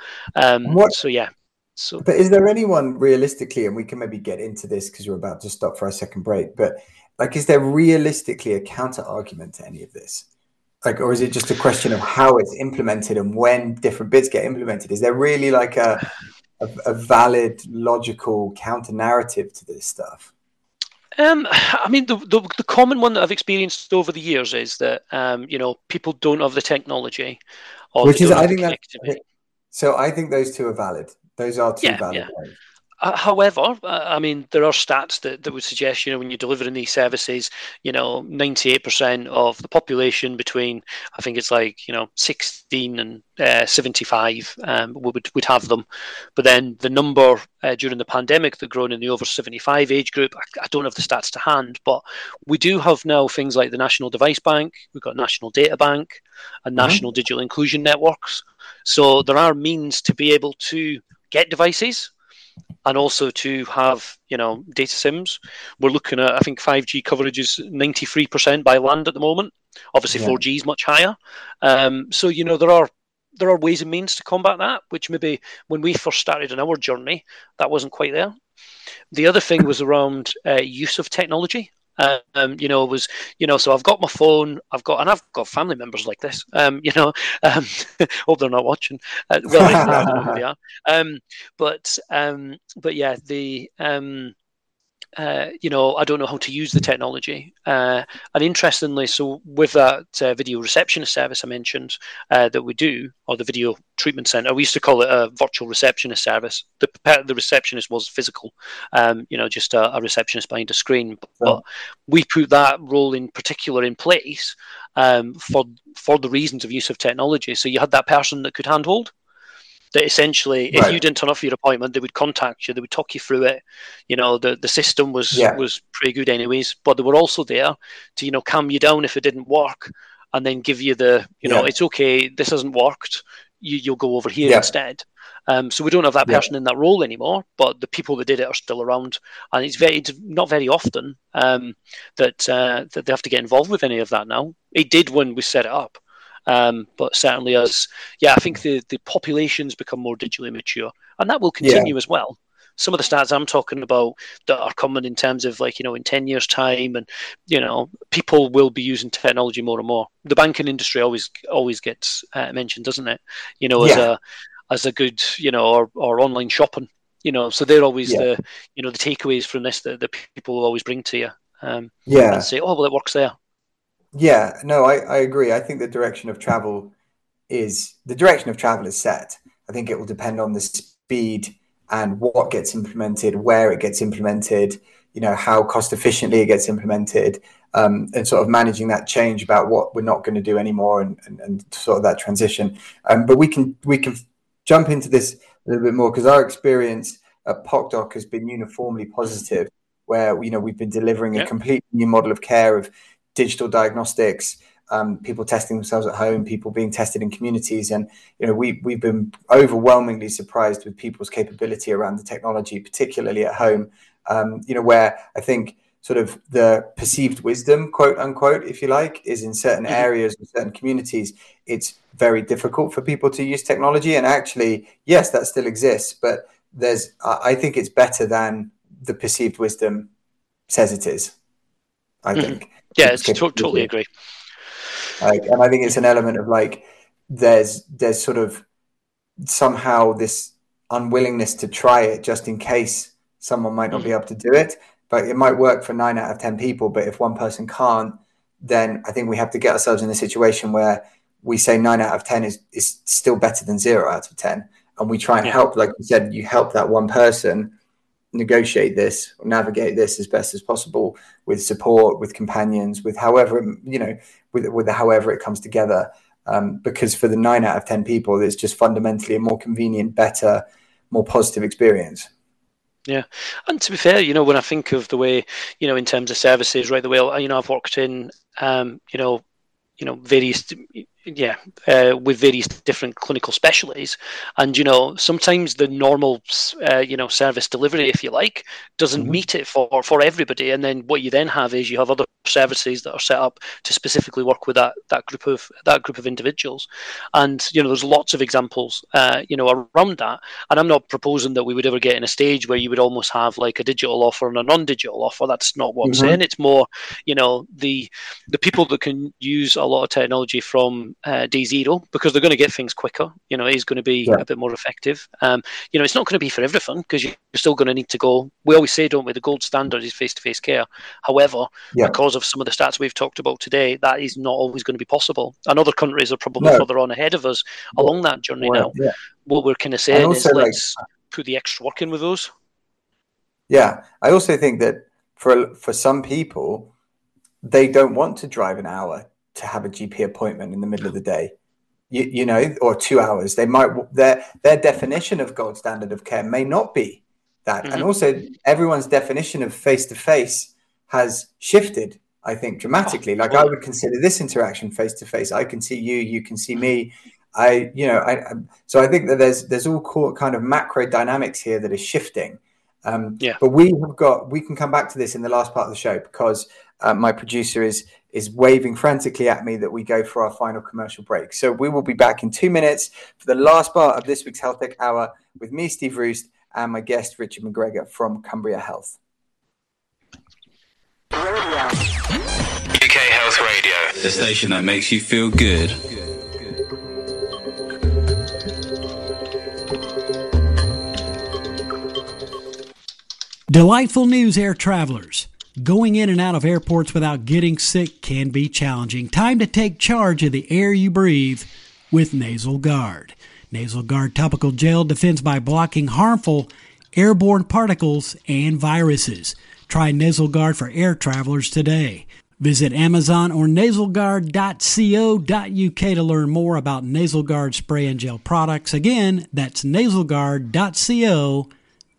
But is there anyone realistically, and we can maybe get into this because we're about to stop for a second break, but like, is there realistically a counter argument to any of this? Like, or is it just a question of how it's implemented and when different bits get implemented? Is there really like a valid, logical counter narrative to this stuff? I mean, the common one that I've experienced over the years is that people don't have the technology, or I think those two are valid. Those are two valid points. However, I mean, there are stats that would suggest, when you're delivering these services, 98% of the population between, I think it's like, 16 and 75 would have them. But then the number during the pandemic that grown in the over 75 age group, I don't have the stats to hand, but we do have now things like the National Device Bank, we've got National Data Bank and National Digital Inclusion Networks. So there are means to be able to get devices and also to have, data SIMs. We're looking at, I think 5G coverage is 93% by land at the moment. Obviously 4G is much higher. So, there are ways and means to combat that, which maybe when we first started on our journey, that wasn't quite there. The other thing was around use of technology. It was, so I've got my phone, I've got family members like this. Hope they're not watching. Well, I don't know who they are. But yeah, I don't know how to use the technology. And interestingly, so with that video receptionist service I mentioned that we do, or the video treatment center, we used to call it a virtual receptionist service. The receptionist was physical, just a receptionist behind a screen. But we put that role in particular in place for the reasons of use of technology. So you had that person that could handhold. That essentially, if you didn't turn up for your appointment, they would contact you. They would talk you through it. The system was pretty good, anyways. But they were also there to calm you down if it didn't work, and then give you it's okay. This hasn't worked. You'll go over here instead. So we don't have that person in that role anymore. But the people that did it are still around, and it's not very often that they have to get involved with any of that now. It did when we set it up. But certainly I think the population's become more digitally mature, and that will continue as well. Some of the stats I'm talking about that are coming in terms of in 10 years' time, and people will be using technology more and more. The banking industry always gets mentioned, doesn't it? As a good or online shopping. So they're always the takeaways from this that people will always bring to you. And say, oh well, it works there. Yeah, no, I agree. I think the direction of travel is set. I think it will depend on the speed and what gets implemented, where it gets implemented, how cost efficiently it gets implemented, and sort of managing that change about what we're not going to do anymore and sort of that transition. But we can jump into this a little bit more because our experience at PocDoc has been uniformly positive, where we've been delivering a completely new model of care of digital diagnostics, people testing themselves at home, people being tested in communities. And, we've been overwhelmingly surprised with people's capability around the technology, particularly at home, where I think sort of the perceived wisdom, quote unquote, if you like, is in certain areas, in certain communities, it's very difficult for people to use technology. And actually, yes, that still exists, but I think it's better than the perceived wisdom says it is, I think. Yeah, totally agree. And I think it's an element of there's sort of somehow this unwillingness to try it just in case someone might not be able to do it, but it might work for 9 out of 10 people. But if one person can't, then I think we have to get ourselves in a situation where we say 9 out of 10 is still better than 0 out of 10. And we try and help, like you said, you help that one person negotiate this or navigate this as best as possible with support, with companions, with however, with however it comes together. Because for the 9 out of 10 people, it's just fundamentally a more convenient, better, more positive experience. Yeah. And to be fair, when I think of the way, in terms of services, right, the way, I've worked in, various, with various different clinical specialties, and sometimes the normal service delivery, if you like, doesn't meet it for everybody. And then what you then have is you have other services that are set up to specifically work with that group of individuals. And there's lots of examples around that. And I'm not proposing that we would ever get in a stage where you would almost have like a digital offer and a non-digital offer. That's not what I'm saying. It's more the people that can use a lot of technology from day zero, because they're going to get things quicker. Is going to be a bit more effective. It's not going to be for everything, because you're still going to need to go. We always say, don't we, the gold standard is face-to-face care. However, because of some of the stats we've talked about today, that is not always going to be possible. And other countries are probably further on ahead of us along that journey now. Yeah. What we're kind of saying is let's put the extra work in with those. Yeah, I also think that for some people, they don't want to drive an hour to have a GP appointment in the middle of the day, or 2 hours. They might, their definition of gold standard of care may not be that. And also everyone's definition of face-to-face has shifted, I think, dramatically. I would consider this interaction face-to-face. I can see you, you can see me. So I think that there's all kind of macro dynamics here that is shifting. But we can come back to this in the last part of the show, because my producer is waving frantically at me that we go for our final commercial break. So we will be back in 2 minutes for the last part of this week's Health Tech Hour with me, Steve Roost, and my guest, Richard McGregor from Cumbria Health. UK Health Radio, the station that makes you feel good. Delightful news, air travelers. Going in and out of airports without getting sick can be challenging. Time to take charge of the air you breathe with Nasal Guard. Nasal Guard topical gel defends by blocking harmful airborne particles and viruses. Try Nasal Guard for air travelers today. Visit Amazon or nasalguard.co.uk to learn more about Nasal Guard spray and gel products. Again, that's nasalguard.co.uk.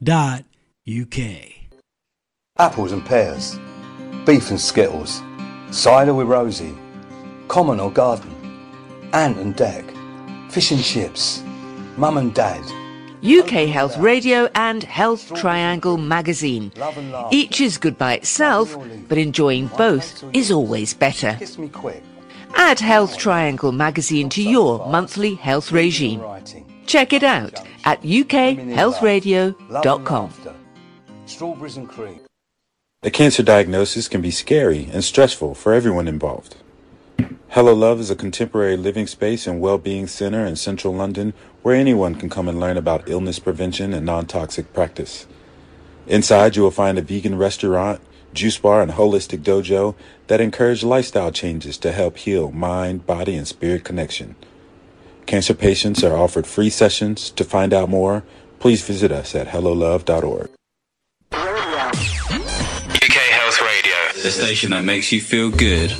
Apples and pears, beef and skittles, cider with Rosie, common or garden, ant and deck, fish and chips, mum and dad. UK Health Radio and Health Triangle magazine. Each is good by itself, but enjoying both is always better. Kiss me quick. Add Health Triangle magazine to your monthly health regime. Check it out at ukhealthradio.com. Strawberries and cream. A cancer diagnosis can be scary and stressful for everyone involved. Hello Love is a contemporary living space and well-being center in central London where anyone can come and learn about illness prevention and non-toxic practice. Inside, you will find a vegan restaurant, juice bar, and holistic dojo that encourage lifestyle changes to help heal mind, body, and spirit connection. Cancer patients are offered free sessions. To find out more, please visit us at hellolove.org. UK Health Radio, the station that makes you feel good.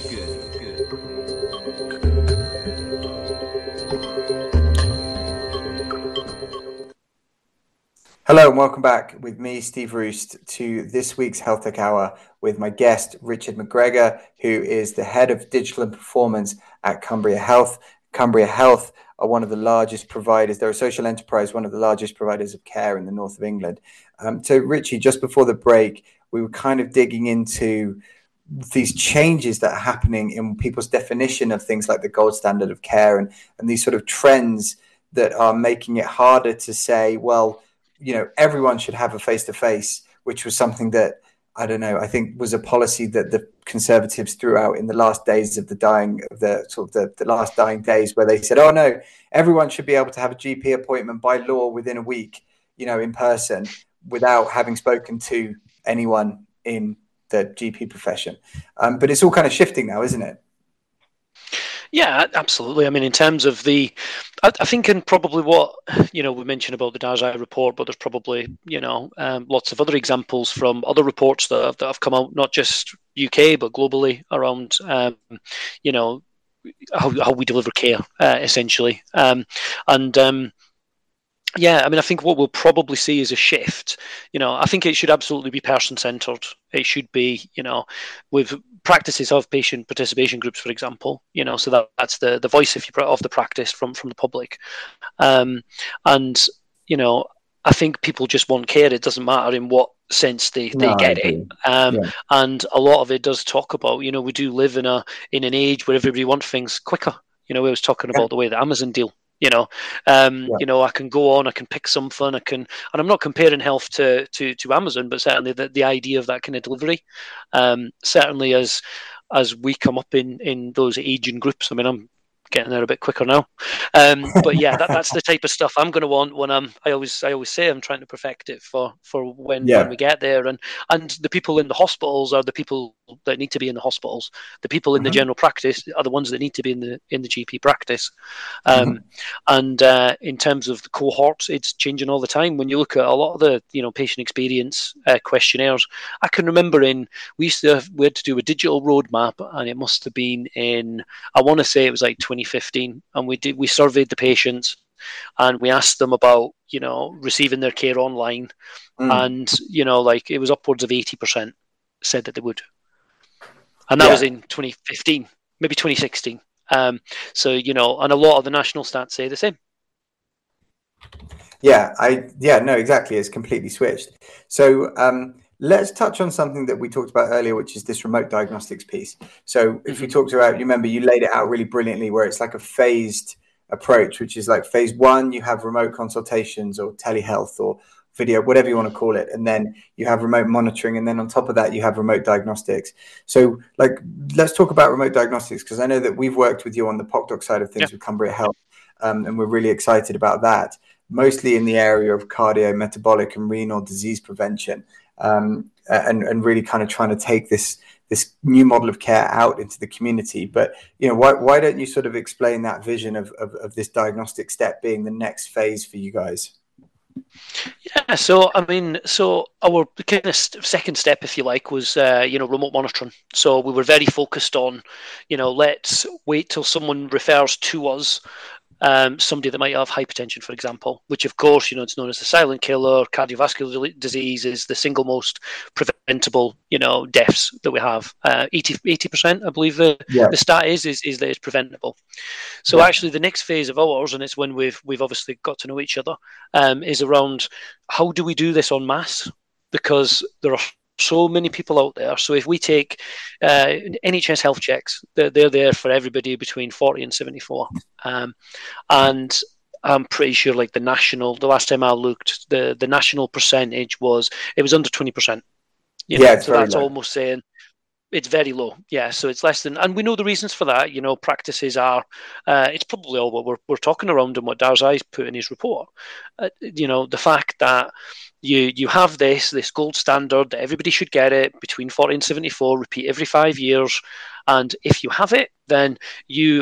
Hello and welcome back with me, Steve Roost, to this week's Health Tech Hour with my guest, Richard McGregor, who is the head of digital and performance at Cumbria Health. Cumbria Health are one of the largest providers. They're a social enterprise, one of the largest providers of care in the north of England. So, Richie, just before the break, we were kind of digging into these changes that are happening in people's definition of things like the gold standard of care and these sort of trends that are making it harder to say, well, you know, everyone should have a face-to-face, which was something that, I don't know, I think was a policy that the Conservatives threw out in the last days of the last dying days, where they said, oh no, everyone should be able to have a GP appointment by law within a week, you know, in person without having spoken to anyone in the GP profession. But it's all kind of shifting now, isn't it? Yeah, absolutely. I mean, in terms of I think in probably what, you know, we mentioned about the Darzai report, but there's probably, you know, lots of other examples from other reports that have come out, not just UK, but globally around, you know, how we deliver care, essentially. Yeah, I mean, I think what we'll probably see is a shift. You know, I think it should absolutely be person-centered. It should be, you know, with practices of patient participation groups, for example, you know, so that's the voice of the practice from the public. And, you know, I think people just want care. It doesn't matter in what sense they get it. And a lot of it does talk about, you know, we do live in an age where everybody wants things quicker. You know, we was talking about the way the Amazon deal. You know, you know, I can go on, I can pick something, and I'm not comparing health to Amazon, but certainly the idea of that kind of delivery, certainly as we come up in those aging groups. I mean, I'm getting there a bit quicker now, but yeah, that's the type of stuff I'm going to want when I always say I'm trying to perfect it for when we get there, and the people in the hospitals are the people that need to be in the hospitals. The people in the general practice are the ones that need to be in the GP practice. And in terms of the cohorts, it's changing all the time. When you look at a lot of the, you know, patient experience questionnaires, I can remember we had to do a digital roadmap, and it must have been in, I want to say it was like 2015, and we surveyed the patients and we asked them about, you know, receiving their care online, and, you know, like it was upwards of 80% said that they would. And that was in 2015, maybe 2016. So, you know, and a lot of the national stats say the same. No, exactly. It's completely switched. So let's touch on something that we talked about earlier, which is this remote diagnostics piece. So if we talked about, you remember you laid it out really brilliantly, where it's like a phased approach, which is like phase one, you have remote consultations or telehealth video, whatever you want to call it. And then you have remote monitoring. And then on top of that, you have remote diagnostics. So let's talk about remote diagnostics, because I know that we've worked with you on the PocDoc side of things with Cumbria Health. And we're really excited about that, mostly in the area of cardiometabolic and renal disease prevention, and really kind of trying to take this new model of care out into the community. But, why don't you sort of explain that vision of this diagnostic step being the next phase for you guys? Yeah, so our kind of second step, if you like, was remote monitoring. So we were very focused on, let's wait till someone refers to us. Somebody that might have hypertension, for example, which of course, it's known as the silent killer. Cardiovascular disease is the single most preventable, deaths that we have. 80%, I believe the stat is that it's preventable. So actually the next phase of ours, and it's when we've obviously got to know each other, is around how do we do this en masse? Because there are so many people out there. So if we take NHS health checks, they're there for everybody between 40 and 74. And I'm pretty sure the last time I looked, the national percentage was under 20%. So that's low. Almost saying it's very low. Yeah, so it's less than, and we know the reasons for that. Practices are, it's probably all what we're talking around and what Darzai's put in his report. The fact that you have this gold standard that everybody should get it between 40 and 74, repeat every 5 years, and if you have it, then you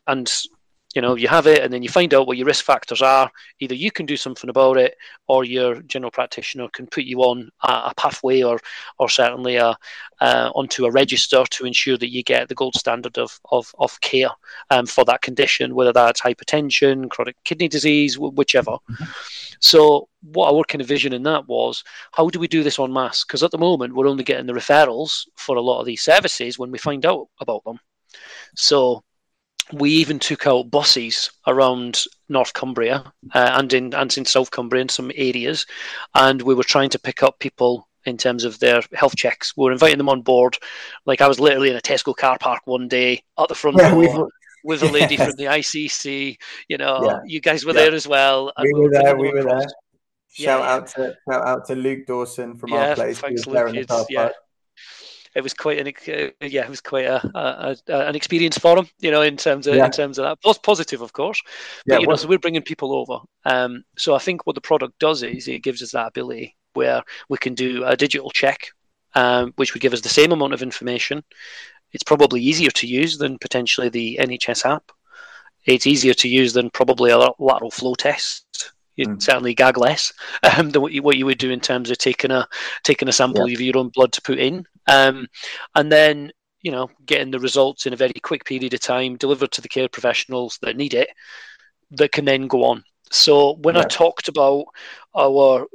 have it, and then you find out what your risk factors are. Either you can do something about it, or your general practitioner can put you on a pathway, or certainly onto a register to ensure that you get the gold standard of care for that condition, whether that's hypertension, chronic kidney disease, whichever. So what our kind of vision in that was, how do we do this en masse? Because at the moment, we're only getting the referrals for a lot of these services when we find out about them. So we even took out buses around North Cumbria and in South Cumbria in some areas, and we were trying to pick up people in terms of their health checks. We were inviting them on board. I was literally in a Tesco car park one day at the front door with a lady from the ICC. You guys were there as well. We were there. Shout out to Luke Dawson from our place. Thanks, Luke. It was quite an experience for him, in terms of that. Both positive, of course. But so we're bringing people over. So I think what the product does is it gives us that ability where we can do a digital check, which would give us the same amount of information. It's probably easier to use than potentially the NHS app. It's easier to use than probably a lateral flow test. You'd certainly gag less than what you would do in terms of taking a sample of your own blood to put in, and then getting the results in a very quick period of time, delivered to the care professionals that need it, that can then go on. So when I talked about our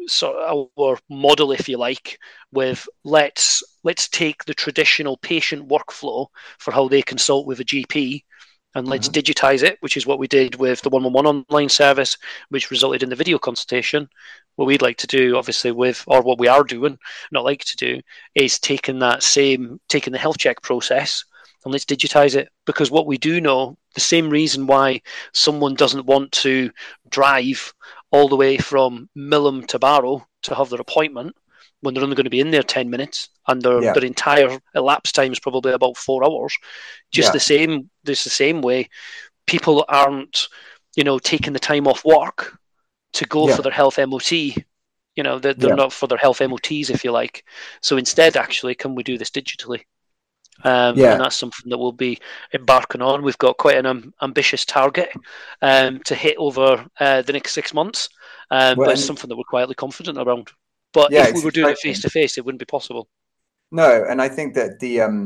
model, if you like, with let's take the traditional patient workflow for how they consult with a GP, and let's digitize it, which is what we did with the 111 online service, which resulted in the video consultation. What we'd like to do, obviously, what we are doing, not like to do, is taking the health check process and let's digitize it. Because what we do know, the same reason why someone doesn't want to drive all the way from Millom to Barrow to have their appointment, when they're only going to be in there 10 minutes and their entire elapsed time is probably about 4 hours. The same way people aren't, taking the time off work to go for their health MOT. They're not for their health MOTs, if you like. So instead, actually, can we do this digitally? And that's something that we'll be embarking on. We've got quite an ambitious target to hit over the next 6 months, but it's something that we're quietly confident around. But if we were doing it face to face, it wouldn't be possible. No, and I think that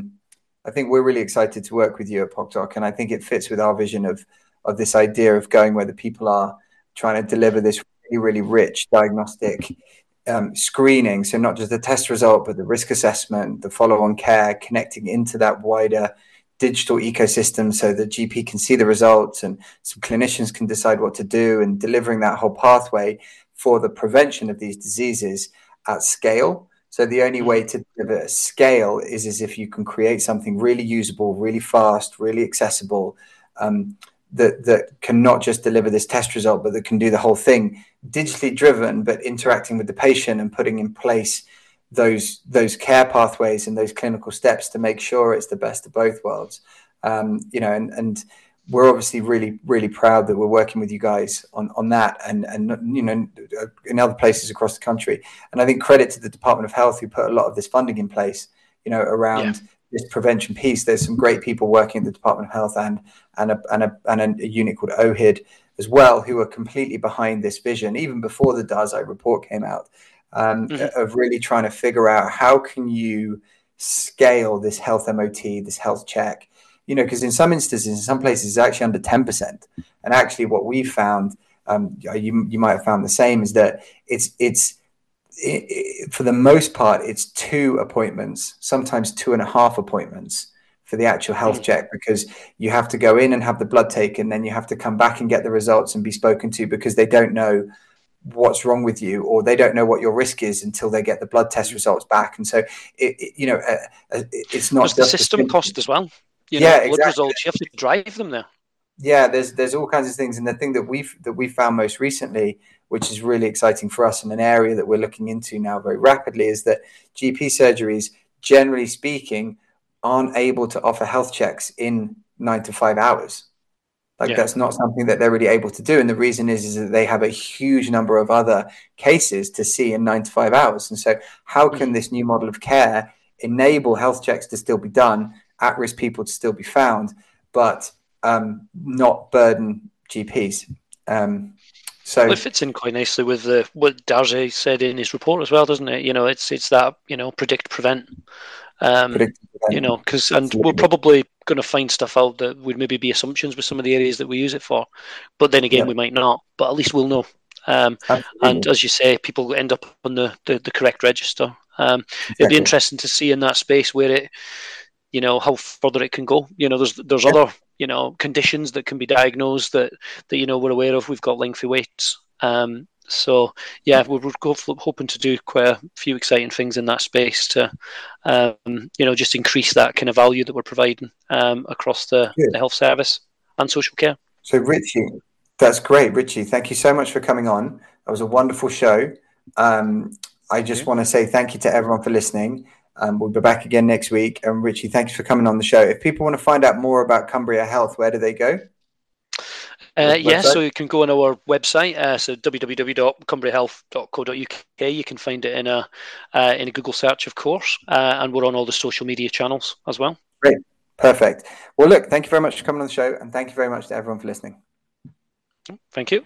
I think we're really excited to work with you at PocDoc, and I think it fits with our vision of this idea of going where the people are, trying to deliver this really, really rich diagnostic screening. So not just the test result, but the risk assessment, the follow-on care, connecting into that wider digital ecosystem so the GP can see the results and some clinicians can decide what to do, and delivering that whole pathway for the prevention of these diseases at scale. So the only way to deliver scale is if you can create something really usable, really fast, really accessible, that can not just deliver this test result, but that can do the whole thing, digitally driven, but interacting with the patient and putting in place those care pathways and those clinical steps to make sure it's the best of both worlds. You know, and we're obviously really, really proud that we're working with you guys on that, and you know, in other places across the country. And I think credit to the Department of Health who put a lot of this funding in place, you know, around this prevention piece. There's some great people working at the Department of Health and a unit called OHID as well, who are completely behind this vision, even before the Dazai report came out, of really trying to figure out how can you scale this health MOT, this health check, you know, because in some instances, in some places, it's actually under 10%. And actually what we found, you might have found the same, is that it's for the most part, it's 2 appointments, sometimes 2.5 appointments for the actual health check, because you have to go in and have the blood taken, then you have to come back and get the results and be spoken to, because they don't know what's wrong with you, or they don't know what your risk is until they get the blood test results back. And so, you know, it's not just the system cost as well. You know, blood results, you have to drive them there. Yeah, there's all kinds of things. And the thing that we've found most recently, which is really exciting for us, and an area that we're looking into now very rapidly, is that GP surgeries, generally speaking, aren't able to offer health checks in 9 to 5 hours. That's not something that they're really able to do. And the reason is that they have a huge number of other cases to see in 9 to 5 hours. And so how can this new model of care enable health checks to still be done, at-risk people to still be found, but not burden GPs? So it fits in quite nicely with what Darze said in his report as well, doesn't it? You know, it's that, you know, predict, prevent. You know, and we're probably going to find stuff out that would maybe be assumptions with some of the areas that we use it for, but then again we might not, but at least we'll know. And as you say, people end up on the correct register. It'd be interesting to see in that space where it, you know, how further it can go. You know, there's other, you know, conditions that can be diagnosed that you know, we're aware of. We've got lengthy waits. So yeah, we're hoping to do quite a few exciting things in that space to, you know, just increase that kind of value that we're providing across the health service and social care. So Richie, that's great. Richie, thank you so much for coming on. That was a wonderful show. I just want to say thank you to everyone for listening. We'll be back again next week. And Richie, thanks for coming on the show. If people want to find out more about Cumbria Health, where do they go? So you can go on our website, so www.cumbriahealth.co.uk. You can find it in a Google search, of course, and we're on all the social media channels as well. Great, perfect. Well, look, thank you very much for coming on the show, and thank you very much to everyone for listening. Thank you.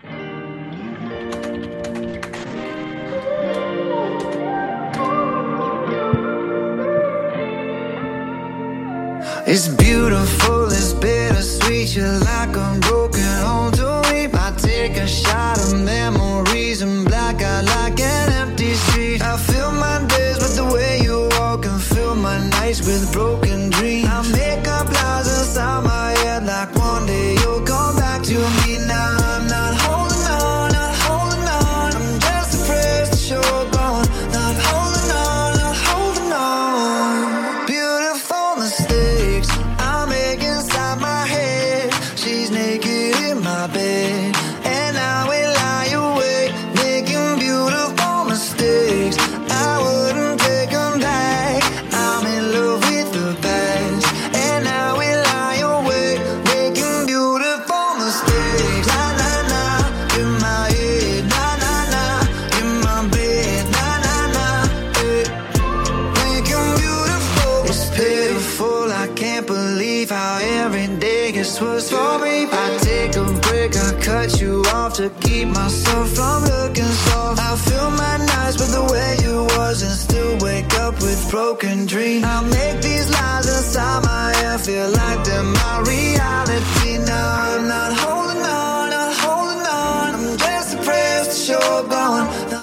It's beautiful, it's bittersweet. You're like a broken home to me. I take a shot of memories and black out like an empty street. I fill my days with the way you walk and fill my nights with broken dreams. I make up lies inside my head like one day you'll come back to me. Now I'm not holding on, not holding on. I'm just afraid that you're gone. Not holding on, not holding on. Beautiful mistakes I make inside my head. She's naked in my bed, and I will lie awake, making beautiful mistakes. I wouldn't take them back. I'm in love with the past, and I will lie awake, making beautiful mistakes. Na na na, in my head. Na na na, in my bed. Na na na, making beautiful. It's pitiful. I can't believe how every day gets worse for me. I take a break, I cut you off to keep myself from looking soft. I fill my nights with the way you was and still wake up with broken dreams. I make these lies inside my head feel like they're my reality.